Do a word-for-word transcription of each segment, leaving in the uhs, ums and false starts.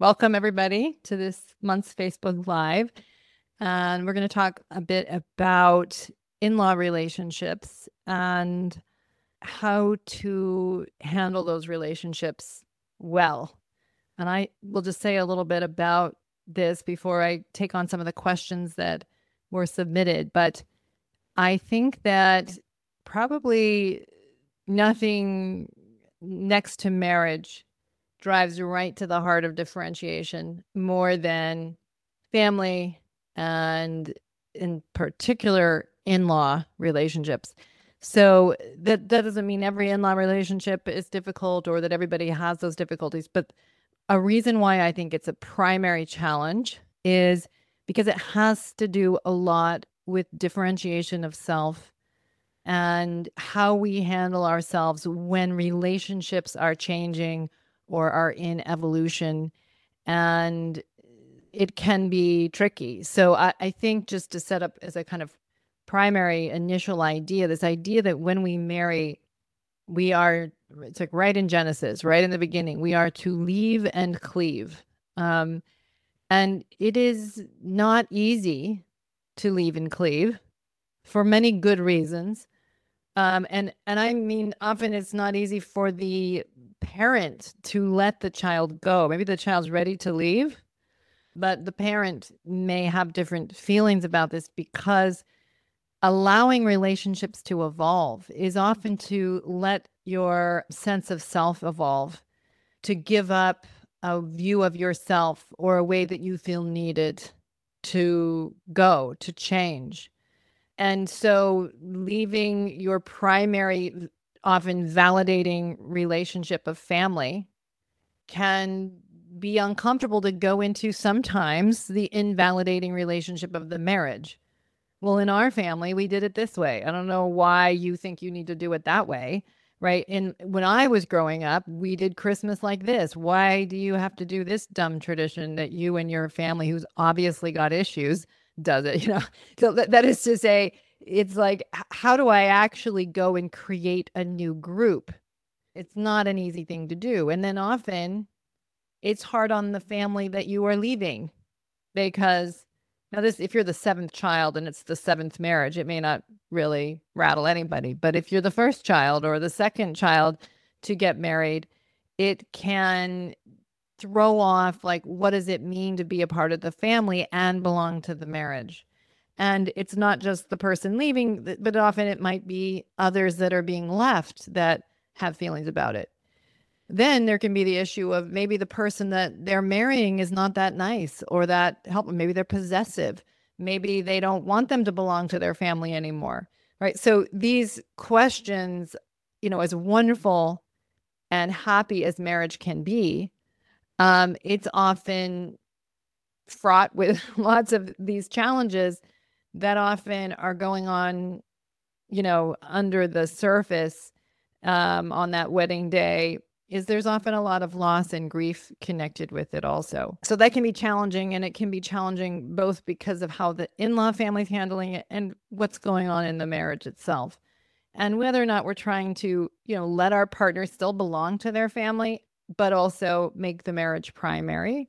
Welcome, everybody, to this month's Facebook Live. And we're going to talk a bit about in law relationships and how to handle those relationships well. And I will just say a little bit about this before I take on some of the questions that were submitted. But I think that probably nothing next to marriage drives right to the heart of differentiation more than family and in particular in-law relationships. So that that doesn't mean every in-law relationship is difficult or that everybody has those difficulties, but a reason why I think it's a primary challenge is because it has to do a lot with differentiation of self and how we handle ourselves when relationships are changing or are in evolution. And it can be tricky. So I, I think just to set up as a kind of primary initial idea, this idea that when we marry, we are, it's like right in Genesis, right in the beginning, we are to leave and cleave. Um, and it is not easy to leave and cleave for many good reasons. Um, and and I mean, often it's not easy for the parent to let the child go. Maybe the child's ready to leave, but the parent may have different feelings about this because allowing relationships to evolve is often to let your sense of self evolve, to give up a view of yourself or a way that you feel needed to go, to change. And so leaving your primary, often validating relationship of family can be uncomfortable to go into sometimes the invalidating relationship of the marriage. Well, in our family, we did it this way. I don't know why you think you need to do it that way, right? And when I was growing up, we did Christmas like this. Why do you have to do this dumb tradition that you and your family, who's obviously got issues, does it? You know, so that, that is to say, it's like, how do I actually go and create a new group? It's not an easy thing to do. And then often it's hard on the family that you are leaving because now this, if you're the seventh child and it's the seventh marriage, it may not really rattle anybody. But if you're the first child or the second child to get married, it can throw off like, what does it mean to be a part of the family and belong to the marriage? And it's not just the person leaving, but often it might be others that are being left that have feelings about it. Then there can be the issue of maybe the person that they're marrying is not that nice or that help. Maybe they're possessive. Maybe they don't want them to belong to their family anymore. Right. So these questions, you know, as wonderful and happy as marriage can be, um, it's often fraught with lots of these challenges that often are going on, you know, under the surface um, on that wedding day. Is there's often a lot of loss and grief connected with it also. So that can be challenging, and it can be challenging both because of how the in-law family's handling it and what's going on in the marriage itself. And whether or not we're trying to, you know, let our partner still belong to their family, but also make the marriage primary,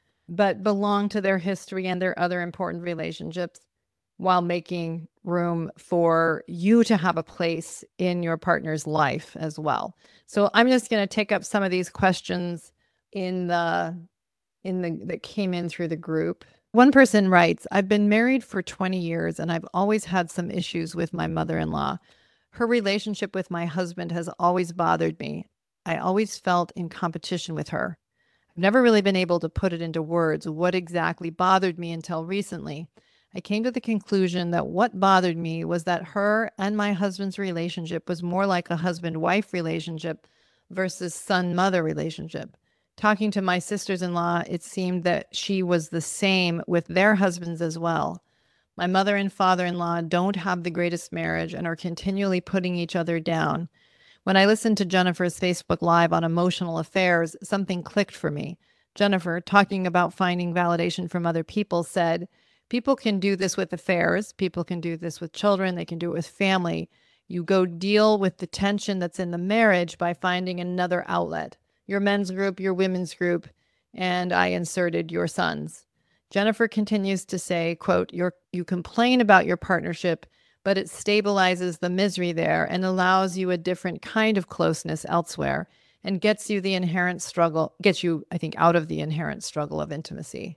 but belong to their history and their other important relationships while making room for you to have a place in your partner's life as well. So I'm just going to take up some of these questions in the in the that came in through the group. One person writes, I've been married for twenty years and I've always had some issues with my mother-in-law. Her relationship with my husband has always bothered me. I always felt in competition with her. I've never really been able to put it into words what exactly bothered me until recently. I came to the conclusion that what bothered me was that her and my husband's relationship was more like a husband-wife relationship versus son-mother relationship. Talking to my sisters-in-law, it seemed that she was the same with their husbands as well. My mother and father-in-law don't have the greatest marriage and are continually putting each other down. When I listened to Jennifer's Facebook Live on emotional affairs, something clicked for me. Jennifer, talking about finding validation from other people, said, people can do this with affairs. People can do this with children. They can do it with family. You go deal with the tension that's in the marriage by finding another outlet. Your men's group, your women's group. and I inserted your sons. Jennifer continues to say, quote, You're, you complain about your partnership, but it stabilizes the misery there and allows you a different kind of closeness elsewhere and gets you the inherent struggle, gets you, I think, out of the inherent struggle of intimacy.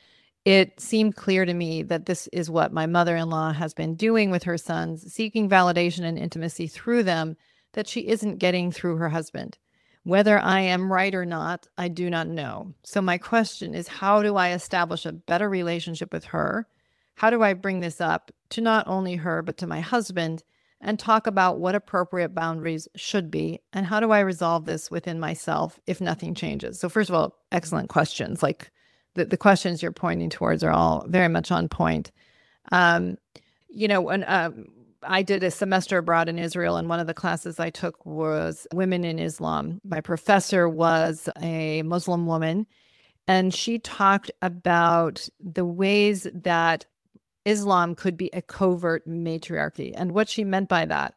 It seemed clear to me that this is what my mother-in-law has been doing with her sons, seeking validation and intimacy through them that she isn't getting through her husband. Whether I am right or not, I do not know. So my question is, how do I establish a better relationship with her? How do I bring this up to not only her, but to my husband, and talk about what appropriate boundaries should be? And how do I resolve this within myself if nothing changes? So first of all, excellent questions. Like the, the questions you're pointing towards are all very much on point. Um, you know, when um, I did a semester abroad in Israel, and one of the classes I took was Women in Islam. My professor was a Muslim woman, and she talked about the ways that Islam could be a covert matriarchy. And what she meant by that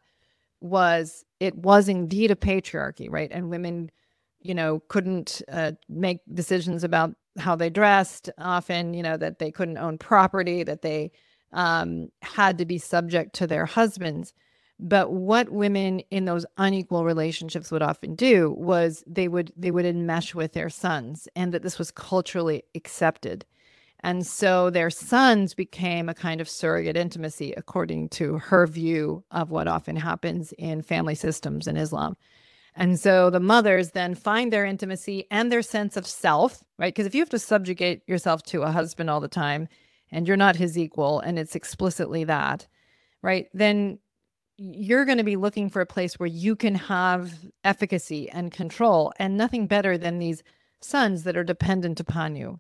was it was indeed a patriarchy, right? And women, you know, couldn't uh, make decisions about how they dressed often, you know, that they couldn't own property, that they um, had to be subject to their husbands. But what women in those unequal relationships would often do was they would they would enmesh with their sons, and that this was culturally accepted. And so their sons became a kind of surrogate intimacy, according to her view of what often happens in family systems in Islam. And so the mothers then find their intimacy and their sense of self, right? Because if you have to subjugate yourself to a husband all the time and you're not his equal, and it's explicitly that, right? Then you're going to be looking for a place where you can have efficacy and control, and nothing better than these sons that are dependent upon you.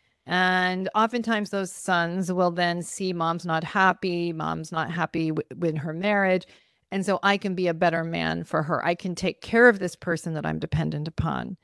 And oftentimes those sons will then see mom's not happy, mom's not happy w- with her marriage. And so I can be a better man for her. I can take care of this person that I'm dependent upon.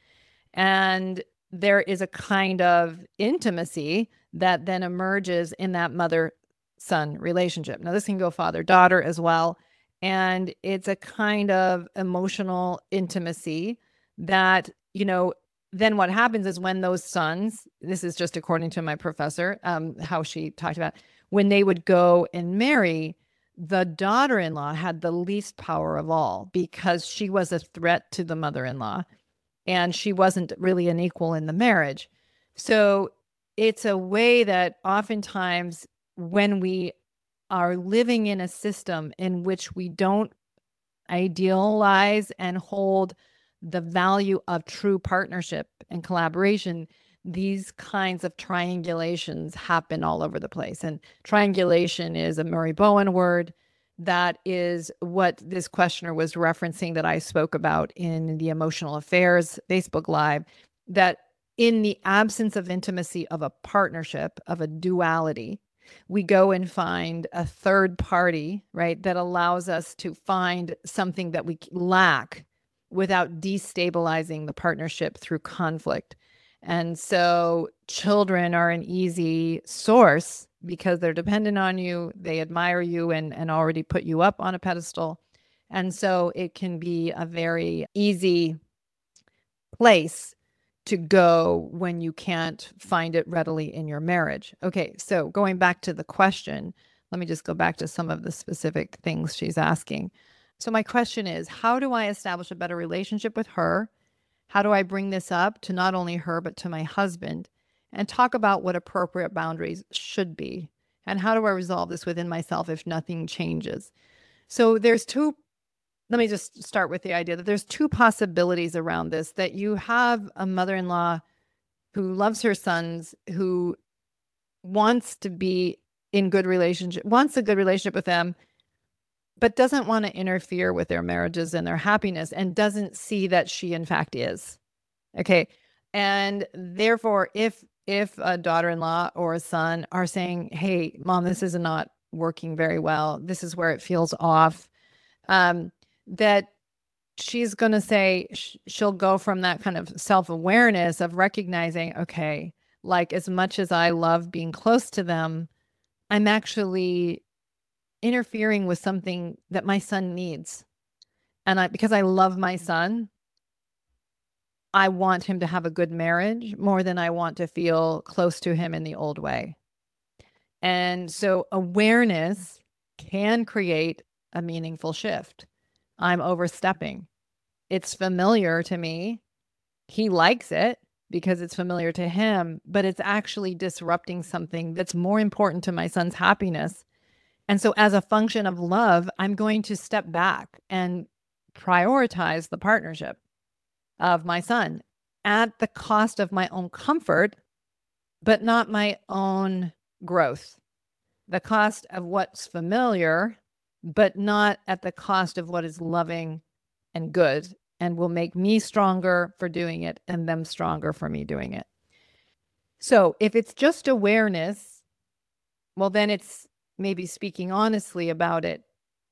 And there is a kind of intimacy that then emerges in that mother son relationship. Now, this can go father daughter as well. And it's a kind of emotional intimacy that, you know, then what happens is when those sons, this is just according to my professor, um, how she talked about, when they would go and marry, the daughter-in-law had the least power of all because she was a threat to the mother-in-law and she wasn't really an equal in the marriage. So it's a way that oftentimes when we are living in a system in which we don't idealize and hold the value of true partnership and collaboration, these kinds of triangulations happen all over the place. And triangulation is a Murray Bowen word. That is what this questioner was referencing that I spoke about in the Emotional Affairs Facebook Live, that in the absence of intimacy of a partnership, of a duality, we go and find a third party, right, that allows us to find something that we lack without destabilizing the partnership through conflict. And so children are an easy source because they're dependent on you, they admire you and, and already put you up on a pedestal. And so it can be a very easy place to go when you can't find it readily in your marriage. Okay, so going back to the question, let me just go back to some of the specific things she's asking. So my question is, how do I establish a better relationship with her? How do I bring this up to not only her, but to my husband, and talk about what appropriate boundaries should be? And how do I resolve this within myself if nothing changes? So there's two, let me just start with the idea that there's two possibilities around this, that you have a mother-in-law who loves her sons, who wants to be in good relationship, wants a good relationship with them, but doesn't want to interfere with their marriages and their happiness, and doesn't see that she in fact is. Okay. And therefore, if if a daughter-in-law or a son are saying, hey, mom, this is not working very well, this is where it feels off, um, that she's going to say, sh- she'll go from that kind of self-awareness of recognizing, okay, like as much as I love being close to them, I'm actually interfering with something that my son needs. And I, because I love my son, I want him to have a good marriage more than I want to feel close to him in the old way. And so awareness can create a meaningful shift. I'm overstepping. It's familiar to me. He likes it because it's familiar to him, but it's actually disrupting something that's more important to my son's happiness. And so as a function of love, I'm going to step back and prioritize the partnership of my son at the cost of my own comfort, but not my own growth. The cost of what's familiar, but not at the cost of what is loving and good and will make me stronger for doing it and them stronger for me doing it. So if it's just awareness, well, then it's maybe speaking honestly about it.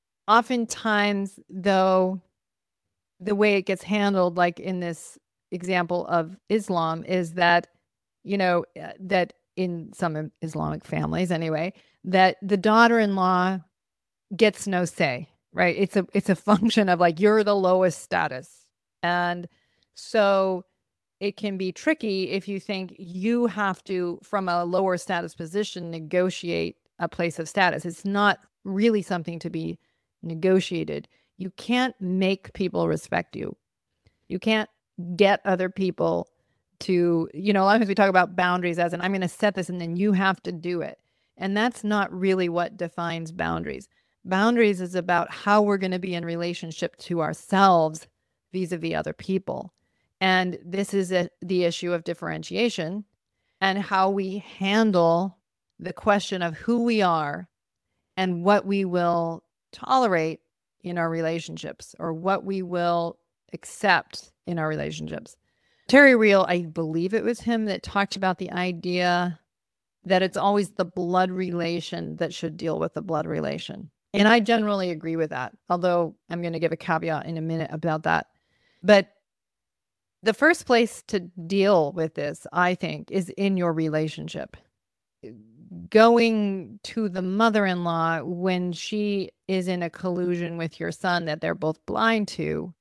Oftentimes, though, the way it gets handled, like in this example of Islam, is that, you know, uh, that in some Islamic families anyway, that the daughter-in-law gets no say, right? It's a it's a function of like, you're the lowest status. And so it can be tricky if you think you have to, from a lower status position, negotiate a place of status. It's not really something to be negotiated. You can't make people respect you. You can't get other people to, you know, a lot of times we talk about boundaries as in, I'm going to set this and then you have to do it. And that's not really what defines boundaries. Boundaries is about how we're going to be in relationship to ourselves vis-a-vis other people. And this is a, the issue of differentiation and how we handle the question of who we are and what we will tolerate in our relationships or what we will accept in our relationships. Terry Real, I believe it was him that talked about the idea that it's always the blood relation that should deal with the blood relation. And I generally agree with that, although I'm going to give a caveat in a minute about that. But the first place to deal with this, I think, is in your relationship. Going to the mother-in-law when she is in a collusion with your son that they're both blind to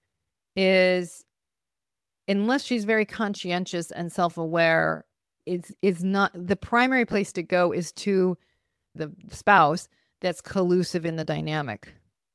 is, unless she's very conscientious and self-aware, is is not the primary place to go is to the spouse that's collusive in the dynamic.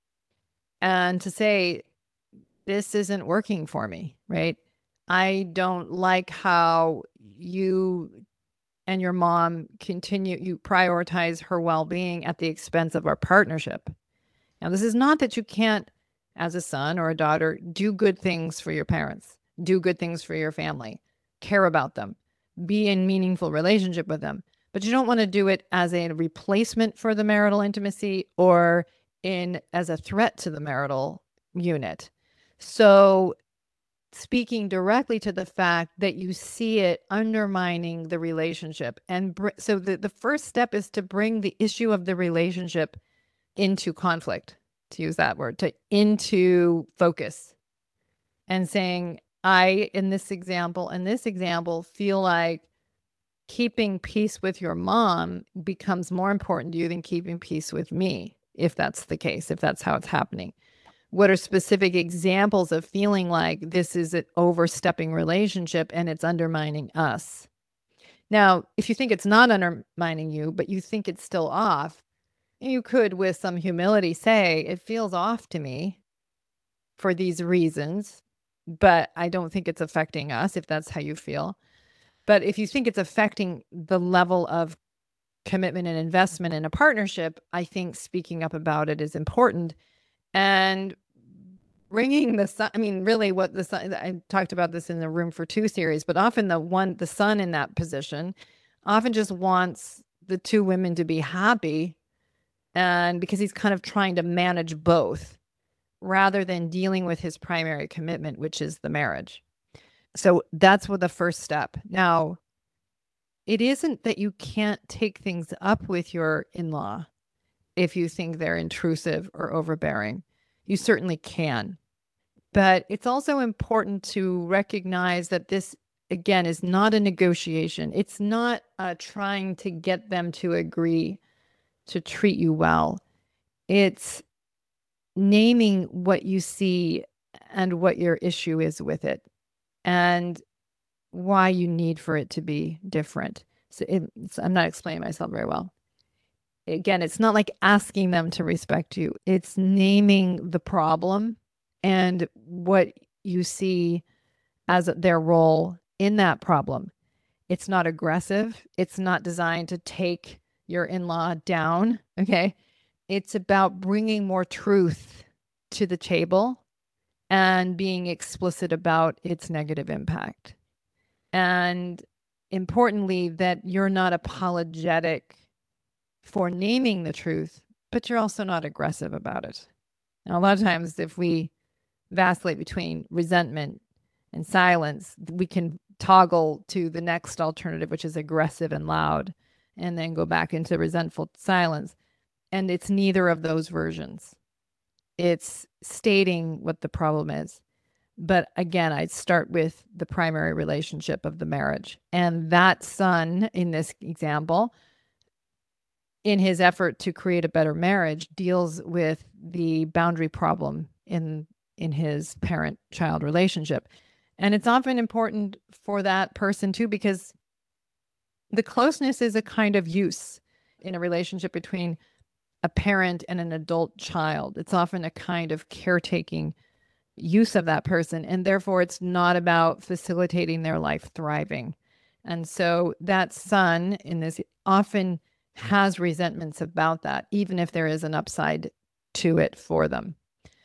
And to say, this isn't working for me, right? I don't like how you and your mom continue, you prioritize her well-being at the expense of our partnership. Now, this is not that you can't, as a son or a daughter, do good things for your parents, do good things for your family, care about them, be in meaningful relationship with them. But you don't want to do it as a replacement for the marital intimacy or in as a threat to the marital unit. So speaking directly to the fact that you see it undermining the relationship. And br- so the, the first step is to bring the issue of the relationship into conflict, to use that word, to into focus and saying, I, in this example, in this example, feel like keeping peace with your mom becomes more important to you than keeping peace with me, if that's the case, if that's how it's happening. What are specific examples of feeling like this is an overstepping relationship and it's undermining us? Now, if you think it's not undermining you, but you think it's still off, you could, with some humility, say, it feels off to me for these reasons, but I don't think it's affecting us, if that's how you feel. But if you think it's affecting the level of commitment and investment in a partnership, I think speaking up about it is important. And bringing the son, I mean, really what the son, I talked about this in the Room for Two series, but often the one, the son in that position often just wants the two women to be happy. And because he's kind of trying to manage both rather than dealing with his primary commitment, which is the marriage. So that's what the first step. Now, it isn't that you can't take things up with your in-law if you think they're intrusive or overbearing. You certainly can. But it's also important to recognize that this, again, is not a negotiation. It's not uh, trying to get them to agree to treat you well. It's naming what you see and what your issue is with it. and why you need for it to be different. So it, it's, I'm not explaining myself very well. Again, it's not like asking them to respect you. It's naming the problem and what you see as their role in that problem. It's not aggressive. It's not designed to take your in-law down. Okay. It's about bringing more truth to the table and being explicit about its negative impact. And importantly, that you're not apologetic for naming the truth, but you're also not aggressive about it. Now, a lot of times, if we vacillate between resentment and silence, we can toggle to the next alternative, which is aggressive and loud, and then go back into resentful silence. And it's neither of those versions. It's stating what the problem is. But again, I'd start with the primary relationship of the marriage. And that son, in this example, in his effort to create a better marriage, deals with the boundary problem in in his parent-child relationship. And it's often important for that person too, because the closeness is a kind of use in a relationship between a parent and an adult child. It's often a kind of caretaking use of that person, and therefore it's not about facilitating their life thriving. And so that son in this often has resentments about that, even if there is an upside to it for them.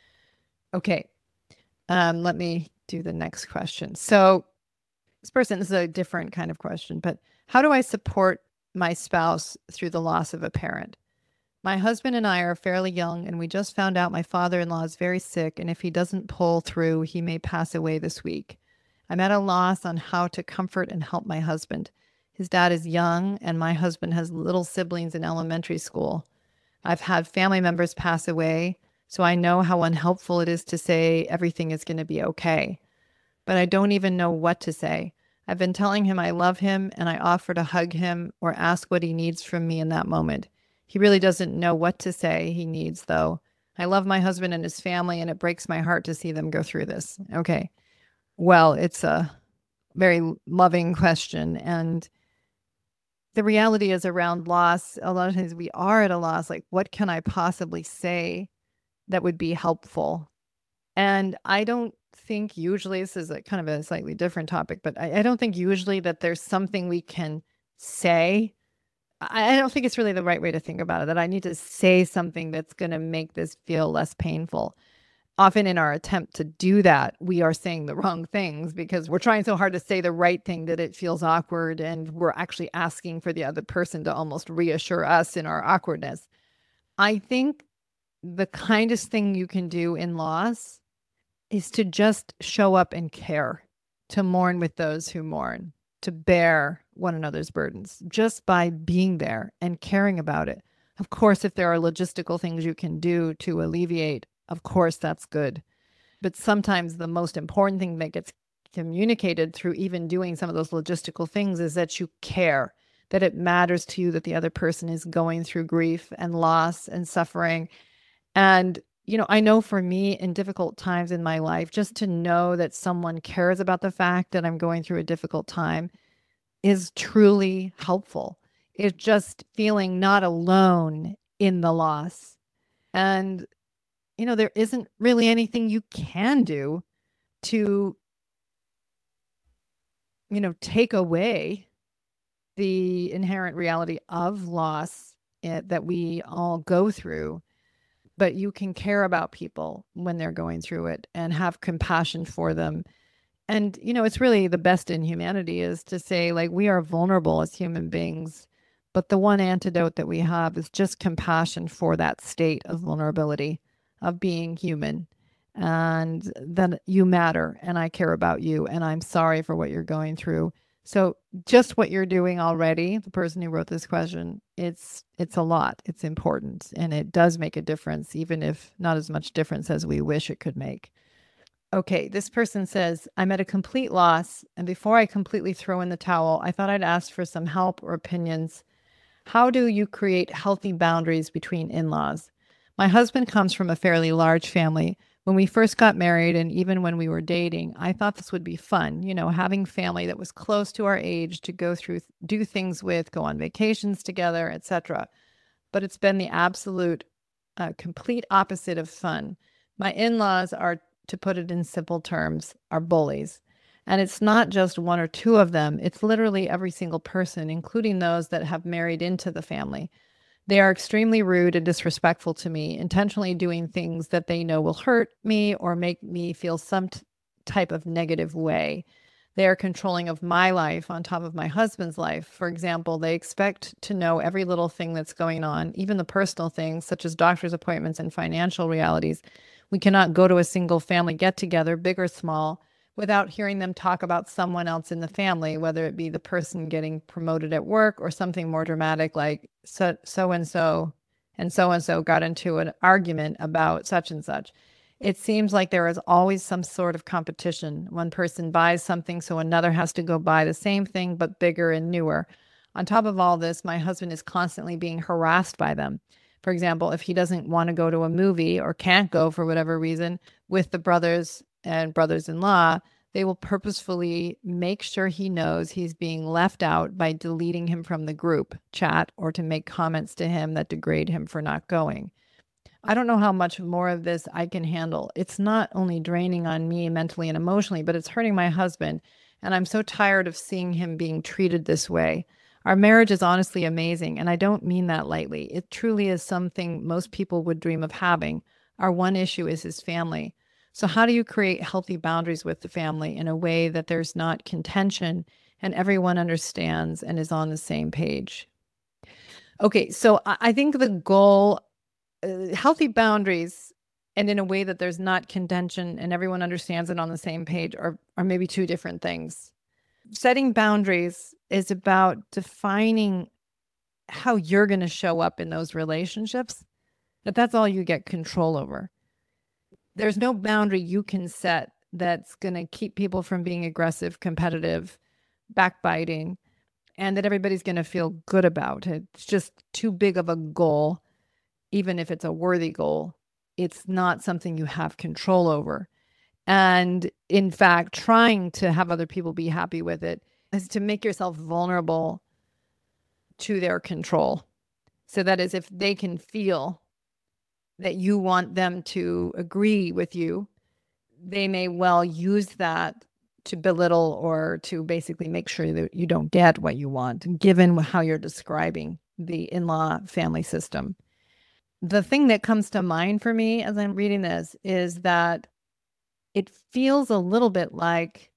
Okay, um, let me do the next question. So this person, this is a different kind of question, but how do I support my spouse through the loss of a parent? My husband and I are fairly young, and we just found out my father-in-law is very sick, and if he doesn't pull through, he may pass away this week. I'm at a loss on how to comfort and help my husband. His dad is young, and my husband has little siblings in elementary school. I've had family members pass away, so I know how unhelpful it is to say everything is going to be okay. But I don't even know what to say. I've been telling him I love him, and I offer to hug him or ask what he needs from me in that moment. He really doesn't know what to say he needs, though. I love my husband and his family, and it breaks my heart to see them go through this. Okay. Well, it's a very loving question. And the reality is around loss, a lot of times we are at a loss. Like, what can I possibly say that would be helpful? And I don't think usually, this is a kind of a slightly different topic, but I, I don't think usually that there's something we can say. I don't think it's really the right way to think about it, that I need to say something that's going to make this feel less painful. Often in our attempt to do that, we are saying the wrong things because we're trying so hard to say the right thing that it feels awkward, and we're actually asking for the other person to almost reassure us in our awkwardness. I think the kindest thing you can do in loss is to just show up and care, to mourn with those who mourn, to bear one another's burdens just by being there and caring about it. Of course, if there are logistical things you can do to alleviate, of course, that's good. But sometimes the most important thing that gets communicated through even doing some of those logistical things is that you care, that it matters to you that the other person is going through grief and loss and suffering. And, you know, I know for me in difficult times in my life, just to know that someone cares about the fact that I'm going through a difficult time is truly helpful. It's just feeling not alone in the loss. And, you know, there isn't really anything you can do to, you know, take away the inherent reality of loss eh, that we all go through. But you can care about people when they're going through it and have compassion for them. And, you know, it's really the best in humanity is to say, like, we are vulnerable as human beings, but the one antidote that we have is just compassion for that state of vulnerability, of being human, and that you matter, and I care about you, and I'm sorry for what you're going through. So just what you're doing already, the person who wrote this question, it's it's a lot. It's important, and it does make a difference, even if not as much difference as we wish it could make. Okay, this person says, I'm at a complete loss, and before I completely throw in the towel, I thought I'd ask for some help or opinions. How do you create healthy boundaries between in-laws? My husband comes from a fairly large family, When we first got married and even when we were dating, I thought this would be fun, you know, having family that was close to our age to go through, do things with, go on vacations together, et cetera. But it's been the absolute uh, complete opposite of fun. My in-laws are, to put it in simple terms, are bullies. And it's not just one or two of them. It's literally every single person, including those that have married into the family. They are extremely rude and disrespectful to me, intentionally doing things that they know will hurt me or make me feel some t- type of negative way. They are controlling of my life on top of my husband's life. For example, they expect to know every little thing that's going on, even the personal things such as doctor's appointments and financial realities. We cannot go to a single family get together, big or small, without hearing them talk about someone else in the family, whether it be the person getting promoted at work or something more dramatic like so, so and so and so and so got into an argument about such and such. It seems like there is always some sort of competition. One person buys something, so another has to go buy the same thing, but bigger and newer. On top of all this, my husband is constantly being harassed by them. For example, if he doesn't want to go to a movie or can't go for whatever reason with the brothers and brothers-in-law, they will purposefully make sure he knows he's being left out by deleting him from the group chat or to make comments to him that degrade him for not going. I don't know how much more of this I can handle. It's not only draining on me mentally and emotionally, but it's hurting my husband. And I'm so tired of seeing him being treated this way. Our marriage is honestly amazing, and I don't mean that lightly. It truly is something most people would dream of having. Our one issue is his family. So, how do you create healthy boundaries with the family in a way that there's not contention and everyone understands and is on the same page? Okay, so I I think the goal, uh, healthy boundaries and in a way that there's not contention and everyone understands it on the same page are, are maybe two different things. Setting boundaries is about defining how you're going to show up in those relationships, that that's all you get control over. There's no boundary you can set that's going to keep people from being aggressive, competitive, backbiting, and that everybody's going to feel good about it. It's just too big of a goal. Even if it's a worthy goal, it's not something you have control over. And in fact, trying to have other people be happy with it is to make yourself vulnerable to their control. So that is, if they can feel that you want them to agree with you, they may well use that to belittle or to basically make sure that you don't get what you want, given how you're describing the in-law family system. The thing that comes to mind for me as I'm reading this is that it feels a little bit like,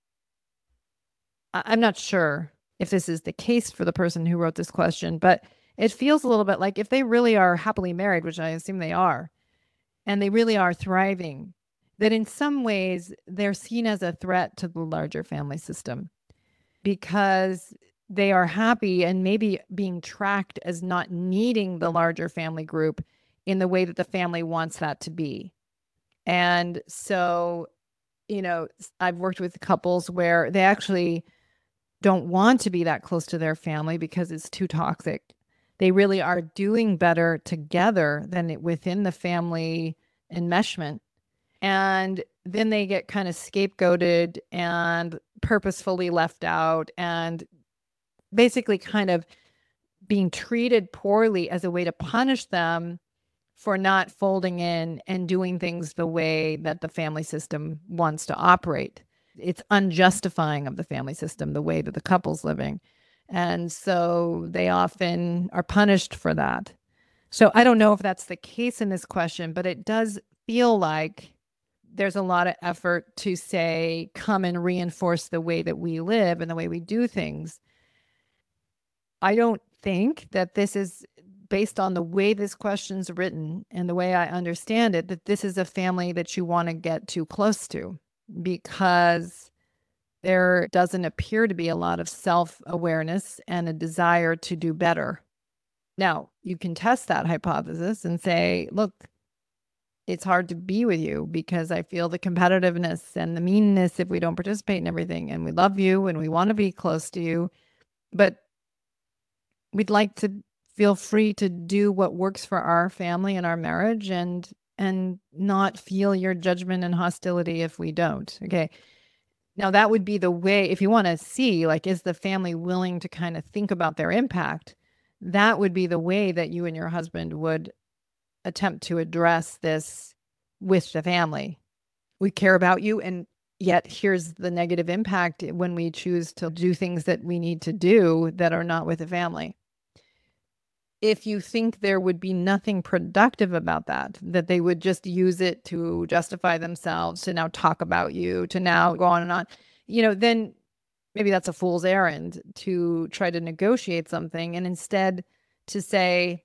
I- I'm not sure if this is the case for the person who wrote this question, but it feels a little bit like if they really are happily married, which I assume they are, and they really are thriving, that in some ways they're seen as a threat to the larger family system because they are happy and maybe being tracked as not needing the larger family group in the way that the family wants that to be. And so, you know, I've worked with couples where they actually don't want to be that close to their family because it's too toxic. They really are doing better together than it, within the family enmeshment. And then they get kind of scapegoated and purposefully left out and basically kind of being treated poorly as a way to punish them for not folding in and doing things the way that the family system wants to operate. It's unjustifying of the family system, the way that the couple's living. And so they often are punished for that. So I don't know if that's the case in this question, but it does feel like there's a lot of effort to say, come and reinforce the way that we live and the way we do things. I don't think that this is based on the way this question's written and the way I understand it, that this is a family that you want to get too close to, because there doesn't appear to be a lot of self-awareness and a desire to do better. Now, you can test that hypothesis and say, look, it's hard to be with you because I feel the competitiveness and the meanness if we don't participate in everything. And we love you and we want to be close to you, but we'd like to feel free to do what works for our family and our marriage. And and not feel your judgment and hostility if we don't. Okay. Now that would be the way, if you want to see, like, is the family willing to kind of think about their impact? That would be the way that you and your husband would attempt to address this with the family. We care about you, and yet here's the negative impact when we choose to do things that we need to do that are not with the family. If you think there would be nothing productive about that, that they would just use it to justify themselves, to now talk about you, to now go on and on, you know, then maybe that's a fool's errand to try to negotiate something, and instead to say,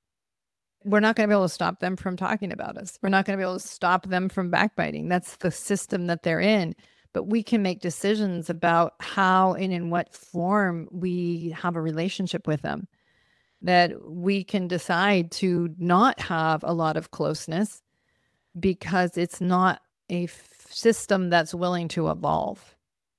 we're not going to be able to stop them from talking about us. We're not going to be able to stop them from backbiting. That's the system that they're in. But we can make decisions about how and in what form we have a relationship with them. That we can decide to not have a lot of closeness because it's not a f- system that's willing to evolve.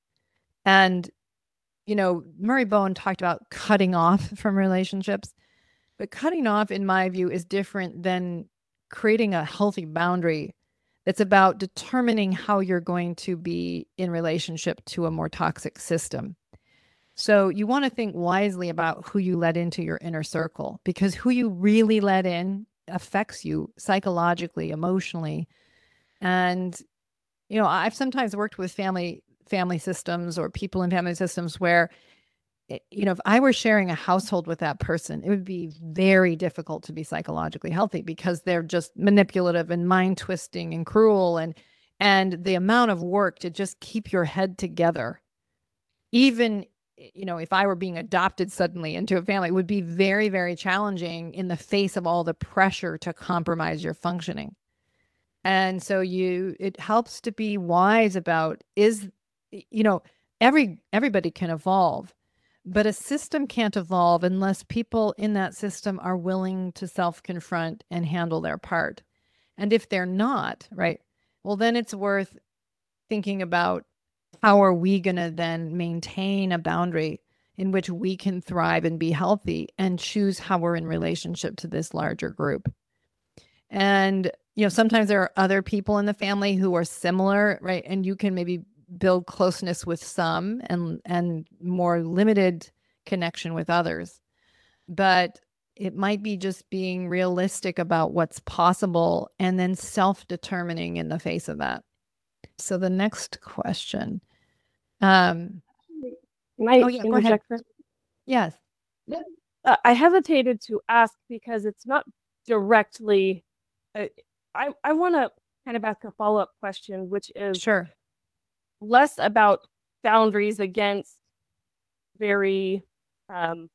And, you know, Murray Bowen talked about cutting off from relationships. But cutting off, in my view, is different than creating a healthy boundary. It's about determining how you're going to be in relationship to a more toxic system. So you want to think wisely about who you let into your inner circle, because who you really let in affects you psychologically, emotionally. And, you know, I've sometimes worked with family family systems or people in family systems where, you know, if I were sharing a household with that person, it would be very difficult to be psychologically healthy because they're just manipulative and mind twisting and cruel, and and the amount of work to just keep your head together, even, you know, if I were being adopted suddenly into a family, it would be very, very challenging in the face of all the pressure to compromise your functioning. And so you, it helps to be wise about, is, you know, every everybody can evolve. But a system can't evolve unless people in that system are willing to self-confront and handle their part. And if they're not, right, well, then it's worth thinking about, how are we going to then maintain a boundary in which we can thrive and be healthy and choose how we're in relationship to this larger group. And, you know, sometimes there are other people in the family who are similar, right? And you can maybe build closeness with some and and more limited connection with others. But it might be just being realistic about what's possible and then self-determining in the face of that. So the next question. Um, Can I oh yeah, go ahead. interject there? Yes. Uh, I hesitated to ask because it's not directly. Uh, I I want to kind of ask a follow-up question, which is Sure. less about boundaries against very um,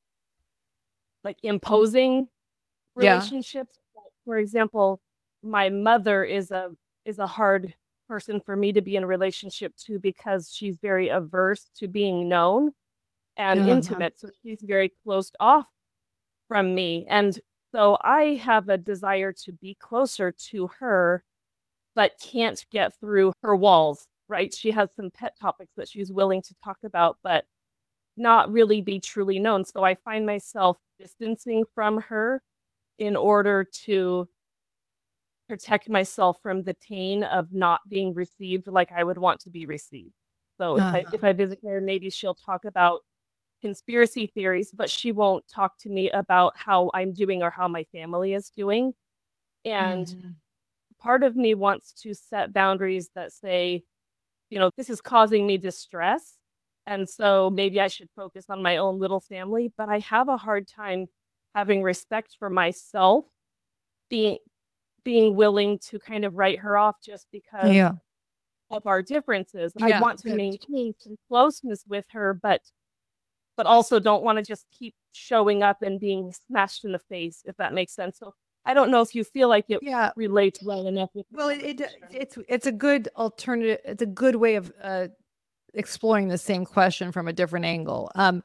like imposing Yeah. relationships. For example, my mother is a is a hard person for me to be in a relationship to because she's very averse to being known and Uh-huh. intimate. So she's very closed off from me. And so I have a desire to be closer to her, but can't get through her walls, right? She has some pet topics that she's willing to talk about, but not really be truly known. So I find myself distancing from her in order to protect myself from the pain of not being received like I would want to be received. So if I Uh-huh. if I visit her, maybe she'll talk about conspiracy theories, but she won't talk to me about how I'm doing or how my family is doing. And Mhm. part of me wants to set boundaries that say, you know, this is causing me distress. And so maybe I should focus on my own little family. But I have a hard time having respect for myself, being being willing to kind of write her off just because Yeah. of our differences. I Yeah. want to Good. maintain some closeness with her, but but also don't want to just keep showing up and being smashed in the face, if that makes sense. So I don't know if you feel like it Yeah. relates well enough with the Well, it, it conversation. it's it's a good alternative. It's a good way of uh, exploring the same question from a different angle. Um,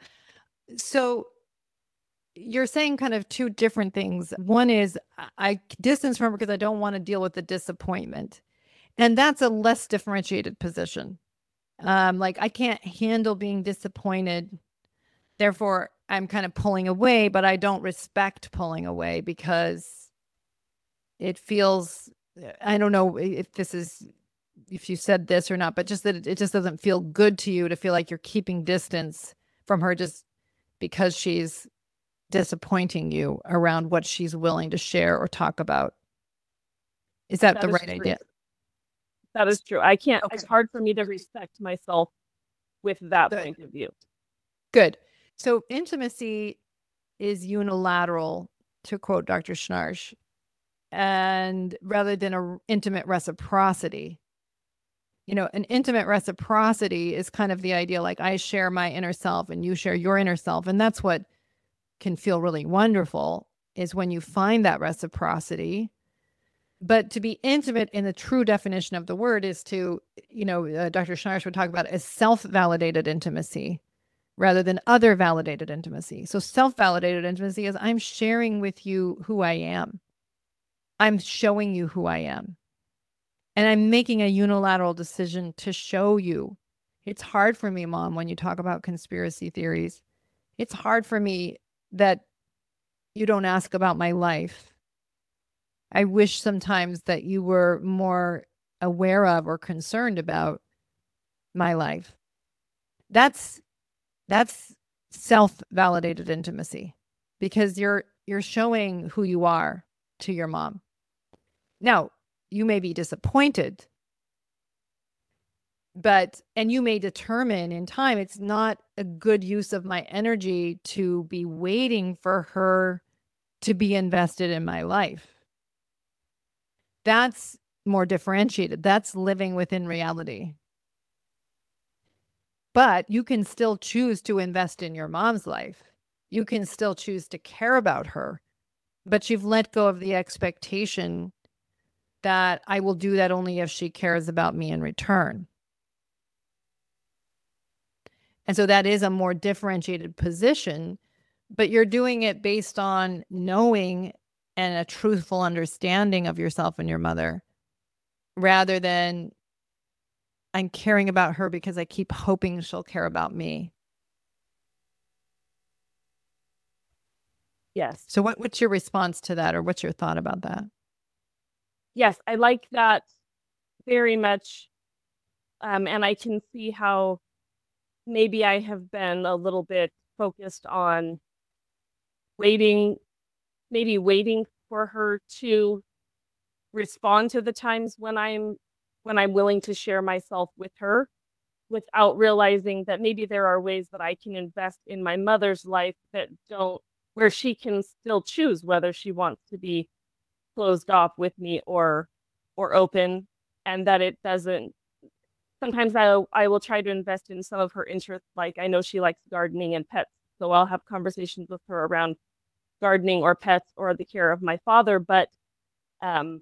so you're saying kind of two different things. One is I I distance from her because I don't want to deal with the disappointment, and that's a less differentiated position. Um, like I can't handle being disappointed, therefore I'm kind of pulling away, but I don't respect pulling away because it feels I don't know if this is, if you said this or not, but just that it, it just doesn't feel good to you to feel like you're keeping distance from her just because she's disappointing you around what she's willing to share or talk about. Is that, That the is right true. idea? That is true. I can't, Okay. it's hard for me to respect myself with that Good. point of view. Good. So intimacy is unilateral, to quote Doctor Schnarch, and rather than a intimate reciprocity. You know, an intimate reciprocity is kind of the idea, like I share my inner self and you share your inner self. And that's what can feel really wonderful, is when you find that reciprocity. But to be intimate in the true definition of the word is to, you know, uh, Doctor Schnarch would talk about as self-validated intimacy rather than other validated intimacy. So self-validated intimacy is I'm sharing with you who I am. I'm showing you who I am. And I'm making a unilateral decision to show you. It's hard for me, Mom, when you talk about conspiracy theories. It's hard for me that you don't ask about my life. I wish sometimes that you were more aware of or concerned about my life. That's that's self-validated intimacy, because you're you're showing who you are to your mom. Now, you may be disappointed, but and you may determine in time it's not a good use of my energy to be waiting for her to be invested in my life. That's more differentiated. That's living within reality. But you can still choose to invest in your mom's life. You can still choose to care about her, but you've let go of the expectation that I will do that only if she cares about me in return. And so that is a more differentiated position, but you're doing it based on knowing and a truthful understanding of yourself and your mother, rather than I'm caring about her because I keep hoping she'll care about me. Yes. So what, what's your response to that, or what's your thought about that? Yes, I like that very much. Um, and I can see how maybe I have been a little bit focused on waiting, maybe waiting for her to respond to the times when I'm when I'm willing to share myself with her, without realizing that maybe there are ways that I can invest in my mother's life that don't, where she can still choose whether she wants to be closed off with me or or open, and that it doesn't, sometimes I I will try to invest in some of her interests. Like I know she likes gardening and pets, so I'll have conversations with her around gardening or pets or the care of my father, but um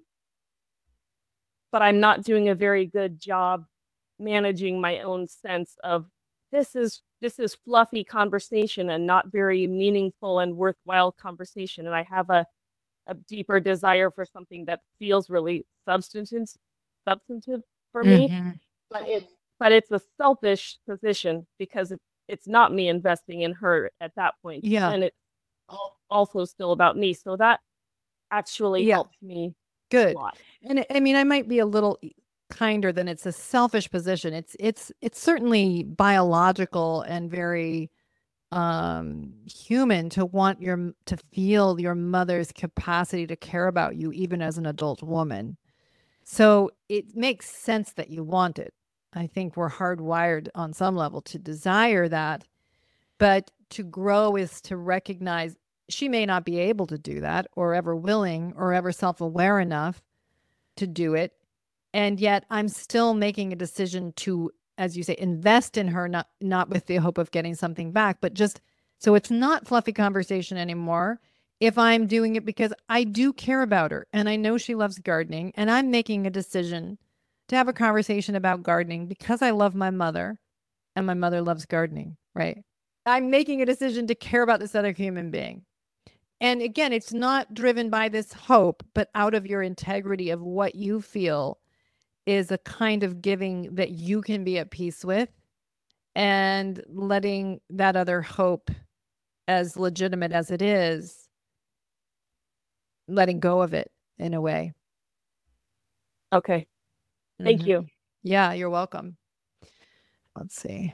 but I'm not doing a very good job managing my own sense of this is this is fluffy conversation and not very meaningful and worthwhile conversation. And I have a, a deeper desire for something that feels really substantive substantive for me. Mm-hmm. But it's but it's a selfish position because it, it's not me investing in her at that point. Yeah. And it's also still about me. So that actually Yeah. helps me Good. a lot. And I mean, I might be a little kinder than it's a selfish position. It's it's it's certainly biological and very um human to want your to feel your mother's capacity to care about you even as an adult woman. So it makes sense that you want it. I think we're hardwired on some level to desire that, but to grow is to recognize she may not be able to do that, or ever willing, or ever self-aware enough to do it. And yet I'm still making a decision to, as you say, invest in her, not not with the hope of getting something back, but just so it's not fluffy conversation anymore. If I'm doing it because I do care about her and I know she loves gardening, and I'm making a decision to have a conversation about gardening because I love my mother and my mother loves gardening, right? I'm making a decision to care about this other human being. And again, it's not driven by this hope, but out of your integrity of what you feel is a kind of giving that you can be at peace with, and letting that other hope, as legitimate as it is, letting go of it in a way. Okay. Thank Mhm. you. Yeah, you're welcome. Let's see.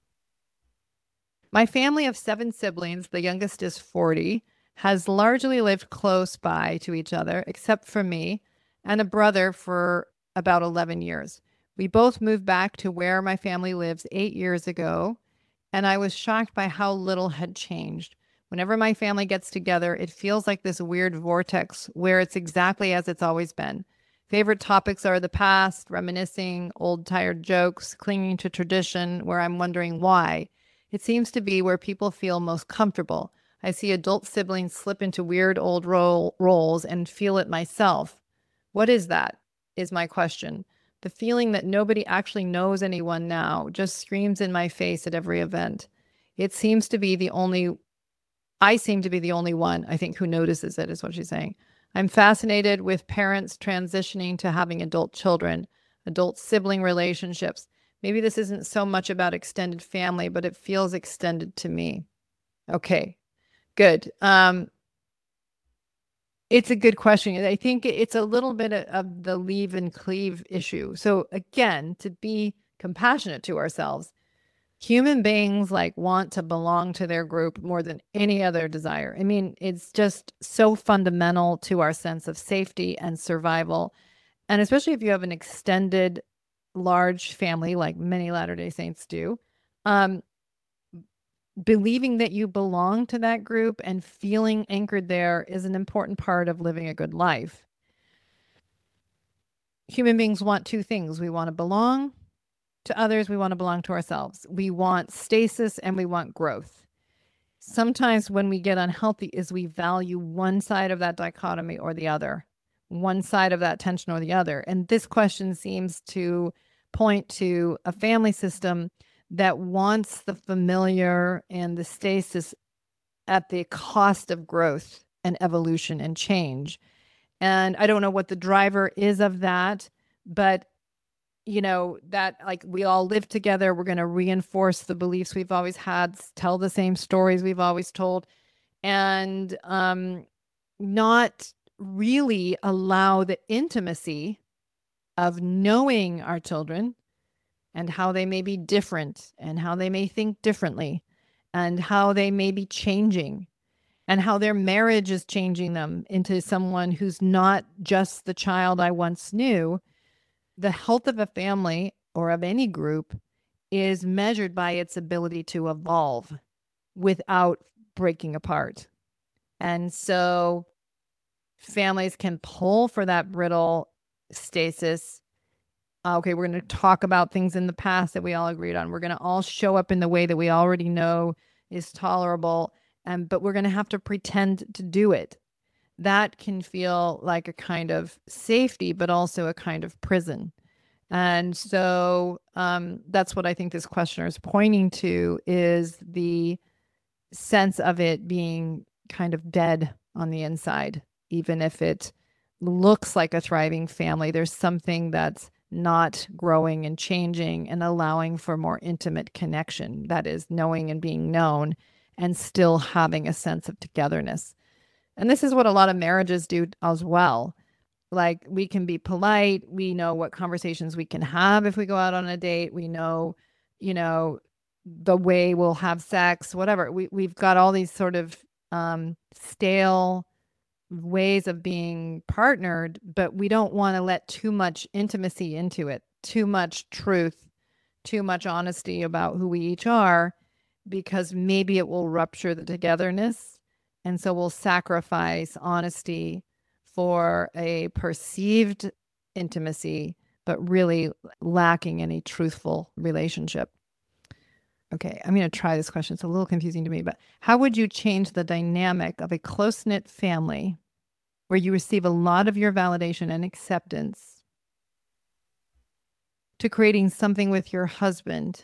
My family of seven siblings, the youngest is forty, has largely lived close by to each other, except for me and a brother for about eleven years. We both moved back to where my family lives eight years ago, and I was shocked by how little had changed. Whenever my family gets together, it feels like this weird vortex where it's exactly as it's always been. Favorite topics are the past, reminiscing, old tired jokes, clinging to tradition, where I'm wondering why. It seems to be where people feel most comfortable. I see adult siblings slip into weird old role, roles and feel it myself. What is that? Is my question. The feeling that nobody actually knows anyone now just screams in my face at every event. It seems to be the only, I seem to be the only one, I think, who notices it, is what she's saying. I'm fascinated with parents transitioning to having adult children, adult sibling relationships. Maybe this isn't so much about extended family, but it feels extended to me. Okay, good. Um, it's a good question. I think it's a little bit of the leave and cleave issue. So again, to be compassionate to ourselves, human beings like want to belong to their group more than any other desire. I mean, it's just so fundamental to our sense of safety and survival. And especially if you have an extended large family like many Latter-day Saints do, um, believing that you belong to that group and feeling anchored there is an important part of living a good life. Human beings want two things. We want to belong to others. We want to belong to ourselves. We want stasis and we want growth. Sometimes when we get unhealthy is we value one side of that dichotomy or the other, one side of that tension or the other. And this question seems to point to a family system that wants the familiar and the stasis at the cost of growth and evolution and change. And I don't know what the driver is of that, but you know, that like we all live together, we're going to reinforce the beliefs we've always had, tell the same stories we've always told, and um, not really allow the intimacy of knowing our children and how they may be different and how they may think differently and how they may be changing and how their marriage is changing them into someone who's not just the child I once knew. The health of a family or of any group is measured by its ability to evolve without breaking apart. And so families can pull for that brittle stasis. Okay, we're going to talk about things in the past that we all agreed on. We're going to all show up in the way that we already know is tolerable, and but we're going to have to pretend to do it. That can feel like a kind of safety, but also a kind of prison. And so um, that's what I think this questioner is pointing to, is the sense of it being kind of dead on the inside. Even if it looks like a thriving family, there's something that's not growing and changing and allowing for more intimate connection. That is, knowing and being known and still having a sense of togetherness. And this is what a lot of marriages do as well. Like, we can be polite. We know what conversations we can have if we go out on a date. We know, you know, the way we'll have sex, whatever. We, we've got all these sort of um, stale ways of being partnered, but we don't want to let too much intimacy into it, too much truth, too much honesty about who we each are, because maybe it will rupture the togetherness. And so we'll sacrifice honesty for a perceived intimacy, but really lacking any truthful relationship. Okay, I'm going to try this question. It's a little confusing to me, but how would you change the dynamic of a close-knit family where you receive a lot of your validation and acceptance to creating something with your husband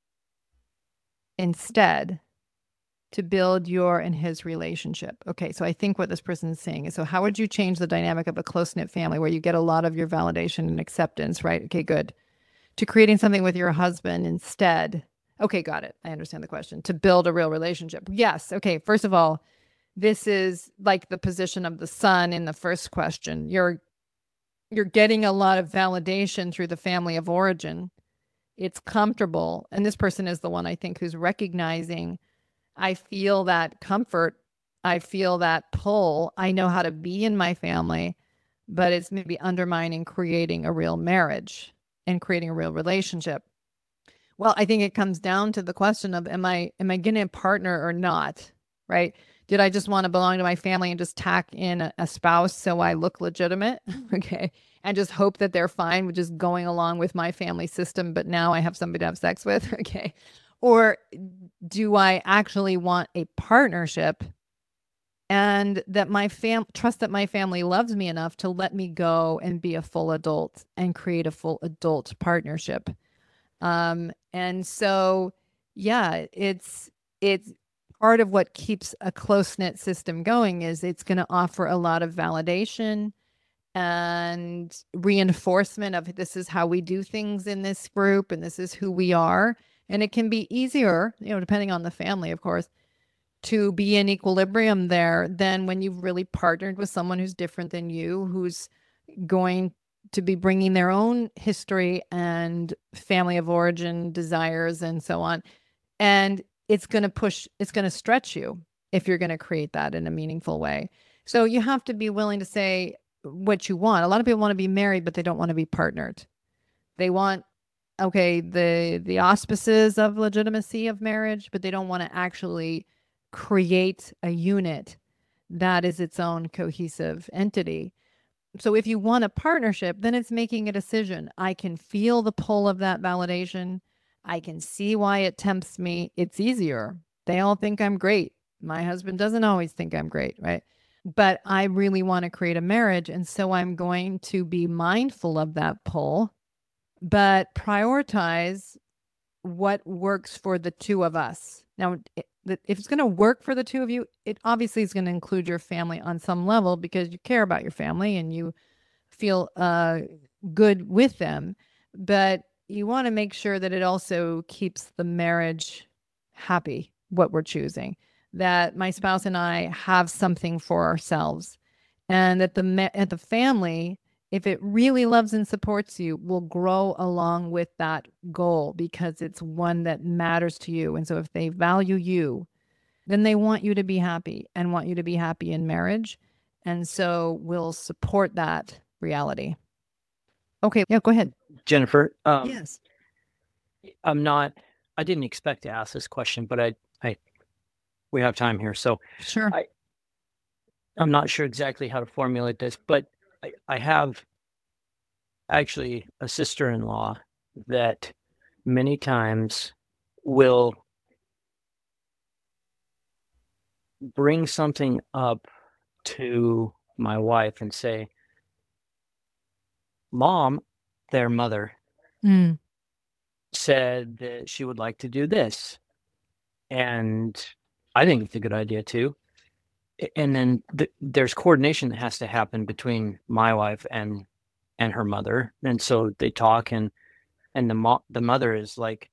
instead to build your and his relationship? Okay, so I think what this person is saying is, so how would you change the dynamic of a close-knit family where you get a lot of your validation and acceptance, right? Okay, good. To creating something with your husband instead. Okay, got it. I understand the question. To build a real relationship. Yes. Okay, first of all, this is like the position of the son in the first question. You're you're getting a lot of validation through the family of origin. It's comfortable. And this person is the one I think who's recognizing, I feel that comfort. I feel that pull. I know how to be in my family, but it's maybe undermining creating a real marriage and creating a real relationship. Well, I think it comes down to the question of, am I am I getting a partner or not? Right? Did I just want to belong to my family and just tack in a, a spouse so I look legitimate? Okay. And just hope that they're fine with just going along with my family system, but now I have somebody to have sex with. Okay. Or do I actually want a partnership and that my fam trust that my family loves me enough to let me go and be a full adult and create a full adult partnership? Um, and so, yeah, it's it's part of what keeps a close-knit system going is it's going to offer a lot of validation and reinforcement of this is how we do things in this group and this is who we are. And it can be easier, you know, depending on the family, of course, to be in equilibrium there than when you've really partnered with someone who's different than you, who's going to be bringing their own history and family of origin desires and so on. And it's going to push, it's going to stretch you if you're going to create that in a meaningful way. So you have to be willing to say what you want. A lot of people want to be married, but they don't want to be partnered. They want, okay, the the auspices of legitimacy of marriage, but they don't want to actually create a unit that is its own cohesive entity. So if you want a partnership, then it's making a decision. I can feel the pull of that validation. I can see why it tempts me. It's easier. They all think I'm great. My husband doesn't always think I'm great, right? But I really want to create a marriage. And so I'm going to be mindful of that pull, but prioritize what works for the two of us. Now, if it's going to work for the two of you, it obviously is going to include your family on some level because you care about your family and you feel uh, good with them. But you want to make sure that it also keeps the marriage happy, what we're choosing, that my spouse and I have something for ourselves, and that the at the family, if it really loves and supports you, will grow along with that goal because it's one that matters to you. And so if they value you, then they want you to be happy and want you to be happy in marriage. And so we'll support that reality. Okay. Yeah, go ahead. Jennifer. Um, yes. I'm not, I didn't expect to ask this question, but I, I, we have time here. So sure. I, I'm not sure exactly how to formulate this, but I, I have actually a sister-in-law that many times will bring something up to my wife and say, Mom, their mother, mm. said that she would like to do this. And I think it's a good idea too. And then th- there's coordination that has to happen between my wife and and her mother. And so they talk and and the mo- the mother is like,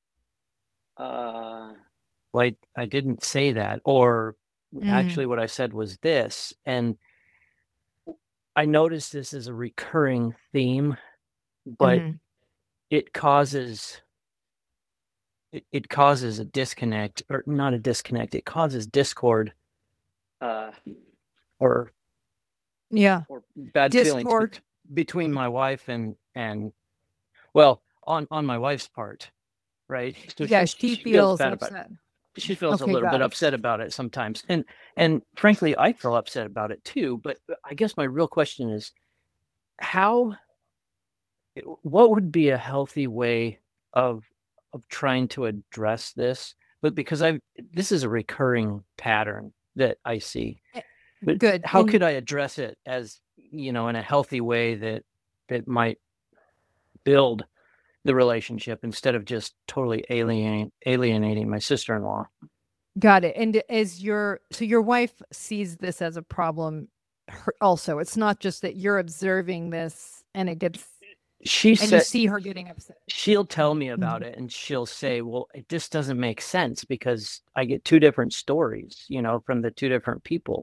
uh, well, I, I didn't say that. Or mm. actually what I said was this. And I noticed this is a recurring theme, but mm-hmm. it causes it, it causes a disconnect, or not a disconnect. It causes discord, uh, or yeah, or bad discord. feelings be- between my wife and and well, on on my wife's part, right? So yeah, she, she, she feels, feels bad upset. About it. She feels okay, a little bit it. upset about it sometimes, and and frankly, I feel upset about it too. But I guess my real question is, how? What would be a healthy way of of trying to address this? But because I this is a recurring pattern that I see. But good. How and, could I address it as, you know, in a healthy way that that might build the relationship instead of just totally alienating alienating my sister-in-law? Got it. And as your so your wife sees this as a problem also. It's not just that you're observing this and it gets she and said, you see her getting upset. She'll tell me about mm-hmm. it and she'll say, well, it just doesn't make sense because I get two different stories, you know, from the two different people.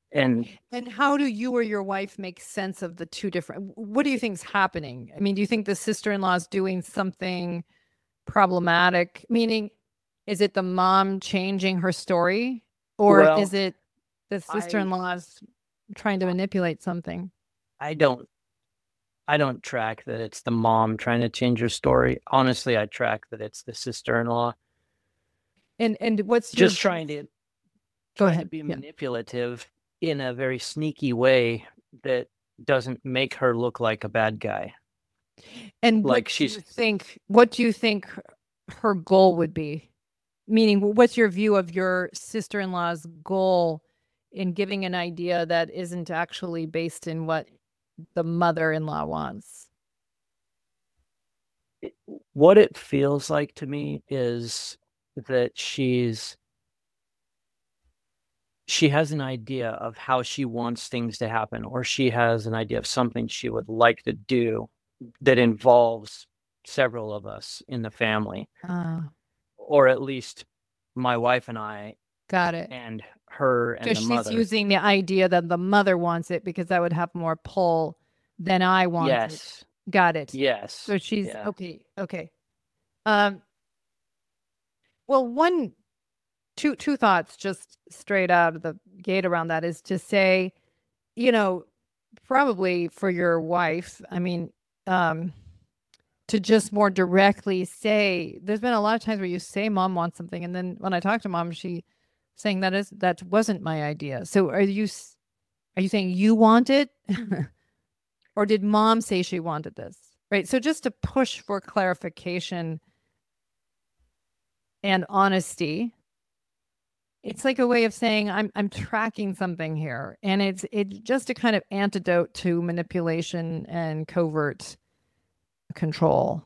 And And how do you or your wife make sense of the two different, what do you think is happening? I mean, do you think the sister-in-law is doing something problematic? Meaning, is it the mom changing her story? Or well, is it the I sister-in-law's trying to manipulate something? I don't I don't track that it's the mom trying to change her story. Honestly, I track that it's the sister-in-law And and what's your just trying to go trying to ahead. be Yeah. manipulative in a very sneaky way that doesn't make her look like a bad guy. And Like what do you she's think, what do you think her- her goal would be? Meaning, what's your view of your sister-in-law's goal in giving an idea that isn't actually based in what the mother-in-law wants? what it feels like to me is that she's she has an idea of how she wants things to happen, or she has an idea of something she would like to do that involves several of us in the family, Uh, or at least my wife and I got it. and her and So the she's mother. using the idea that the mother wants it because that would have more pull than I want it. Yes. Got it. Yes. So she's Yeah. okay. Okay. Um, well, one, two, two thoughts just straight out of the gate around that is to say, you know, probably for your wife, I mean, um, to just more directly say, there's been a lot of times where you say mom wants something, and then when I talk to mom, she saying that is that wasn't my idea. So are you s- are you saying you want it, or did mom say she wanted this? Right. So just to push for clarification and honesty. It's like a way of saying I'm I'm tracking something here, and it's it's just a kind of antidote to manipulation and covert control.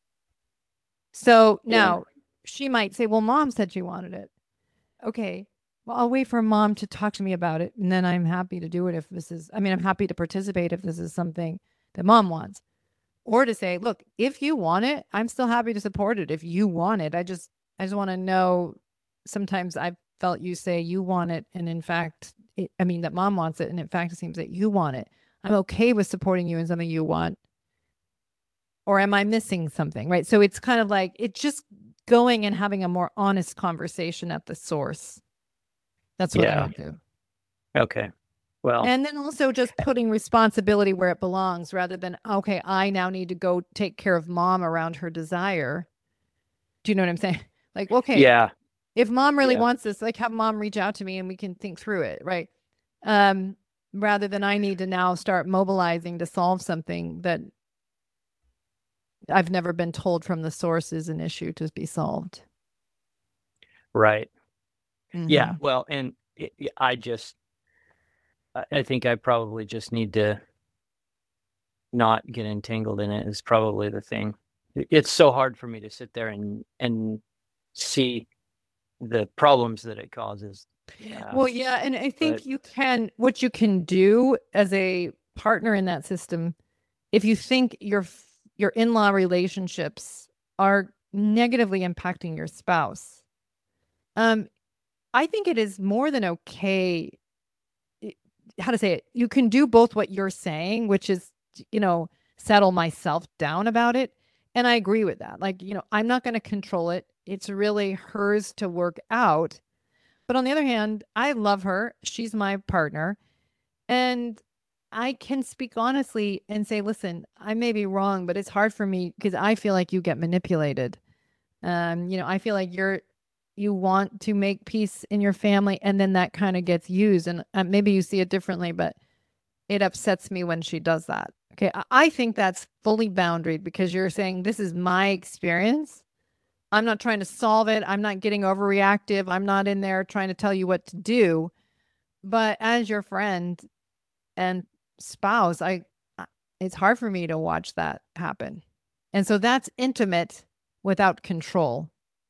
So Yeah. now she might say, "Well, mom said she wanted it." Okay, well, I'll wait for mom to talk to me about it, and then I'm happy to do it if this is. I mean, I'm happy to participate if this is something that mom wants, or to say, "Look, if you want it, I'm still happy to support it. If you want it, I just I just want to know." Sometimes I've felt you say you want it, and in fact, it, I mean that mom wants it, and in fact, it seems that you want it. I'm okay with supporting you in something you want, or am I missing something? Right. So it's kind of like it's just going and having a more honest conversation at the source. That's what I Yeah. would do. Okay. Well, And then also just putting responsibility where it belongs rather than, okay, I now need to go take care of mom around her desire. Do you know what I'm saying? Like, okay, yeah. if mom really Yeah. wants this, like have mom reach out to me and we can think through it, right? Um, rather than I need to now start mobilizing to solve something that I've never been told from the source is an issue to be solved. Right. Yeah. Mhm. Well, and it, it- I just, I I think I probably just need to not get entangled in it is probably the thing. It- It's so hard for me to sit there and and see the problems that it causes. Yeah. Well, yeah, and I think But you can, what you can do as a partner in that system, if you think your f- your in-law relationships are negatively impacting your spouse, um, I think it is more than okay. i- How to say it? You can do both what you're saying, which is, you know, settle myself down about it. And I agree with that. Like, you know, I'm not going to control it. It's really hers to work out. But on the other hand, I love her. She's my partner. And I can speak honestly and say, listen, I may be wrong, but it's hard for me because I feel like you get manipulated. Um, you know, I feel like you're you want to make peace in your family and then that kind of gets used. And uh, maybe you see it differently, but it upsets me when she does that. Okay. I, I think that's fully boundaried because you're saying this is my experience. I'm not trying to solve it. I'm not getting overreactive. I'm not in there trying to tell you what to do. But as your friend and spouse, I I- it's hard for me to watch that happen. And so that's intimate without control.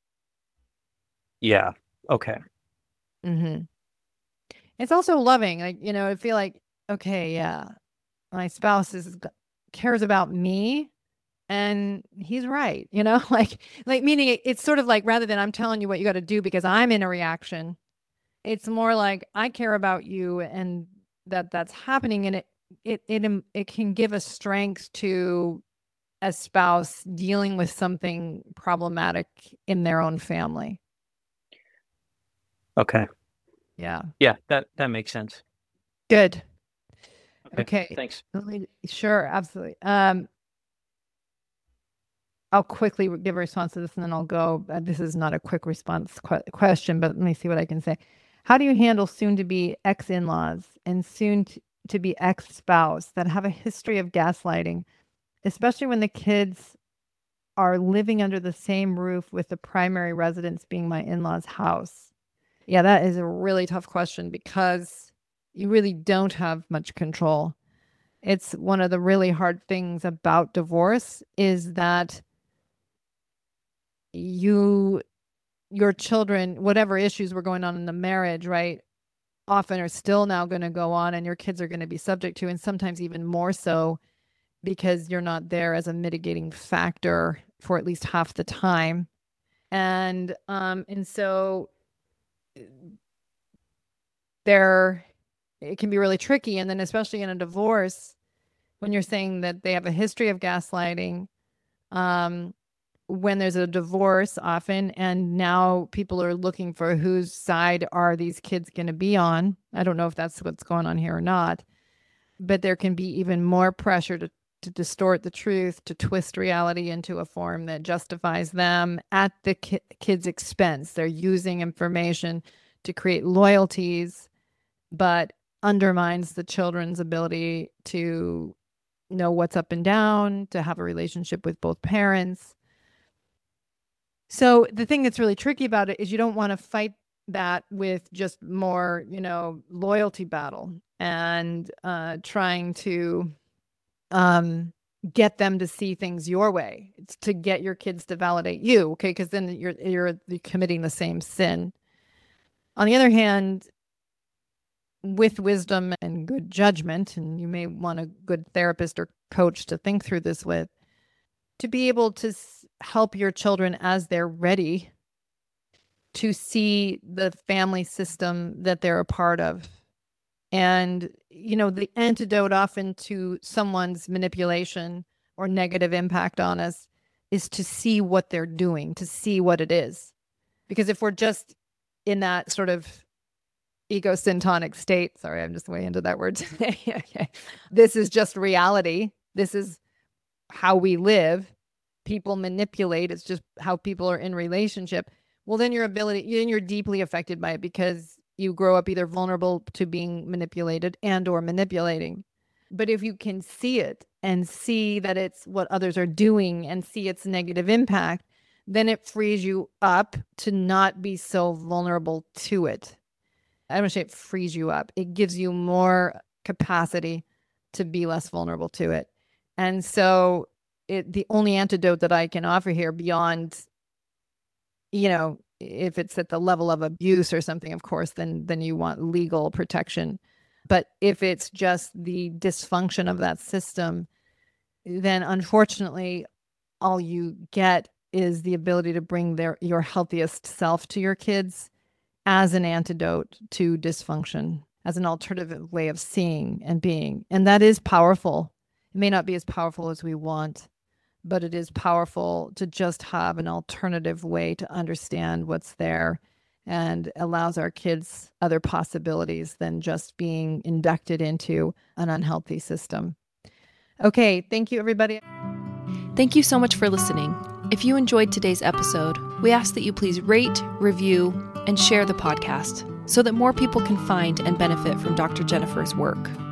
yeah. Okay. Mhm. It's also loving. Like, you know, I feel like, okay, yeah, my spouse is cares about me and he's right, you know? Like like meaning it, it's sort of like rather than I'm telling you what you got to do because I'm in a reaction, it's more like I care about you and that that's happening. And it, it, it, um, it can give a strength to a spouse dealing with something problematic in their own family. Okay. Yeah. Yeah, that, that makes sense. Good. Okay. Okay. Thanks. Let me- Sure. Absolutely. Um, I'll quickly give a response to this and then I'll go. Uh, this is not a quick response qu- question, but let me see what I can say. How do you handle soon to be ex in-laws and soon t- to be ex spouse that have a history of gaslighting, especially when the kids are living under the same roof with the primary residence being my in-laws' house? Yeah, that is a really tough question because you really don't have much control. It's one of the really hard things about divorce is that you, your children, whatever issues were going on in the marriage, right, often are still now going to go on and your kids are going to be subject to, and sometimes even more so because you're not there as a mitigating factor for at least half the time. And, um, and so there, it can be really tricky. And then especially in a divorce, when you're saying that they have a history of gaslighting, um, when there's a divorce often, and now people are looking for whose side are these kids going to be on. I don't know if that's what's going on here or not, but there can be even more pressure to, to distort the truth, to twist reality into a form that justifies them at the ki- kid's expense. They're using information to create loyalties, but undermines the children's ability to know what's up and down, to have a relationship with both parents. So the thing that's really tricky about it is you don't want to fight that with just more, you know, loyalty battle and uh, trying to um, get them to see things your way. It's to get your kids to validate you, okay? Because then you're, you're you're committing the same sin. On the other hand, with wisdom and good judgment, and you may want a good therapist or coach to think through this with, to be able to help your children as they're ready to see the family system that they're a part of. And, you know, the antidote often to someone's manipulation or negative impact on us is to see what they're doing, to see what it is. Because if we're just in that sort of egosyntonic state, sorry, I'm just way into that word today. Okay. This is just reality. This is how we live. People manipulate. It's just how people are in relationship. Well, then your ability, then you're deeply affected by it because you grow up either vulnerable to being manipulated and or manipulating. But if you can see it and see that it's what others are doing and see its negative impact, then it frees you up to not be so vulnerable to it. I don't say it frees you up. It gives you more capacity to be less vulnerable to it. And so it, the only antidote that I can offer here beyond, you know, if it's at the level of abuse or something, of course, then then you want legal protection. But if it's just the dysfunction of that system, then unfortunately, all you get is the ability to bring their your healthiest self to your kids as an antidote to dysfunction, as an alternative way of seeing and being. And that is powerful. It may not be as powerful as we want, but it is powerful to just have an alternative way to understand what's there and allows our kids other possibilities than just being inducted into an unhealthy system. Okay, thank you, everybody. Thank you so much for listening. If you enjoyed today's episode, we ask that you please rate, review, and share the podcast so that more people can find and benefit from Doctor Jennifer's work.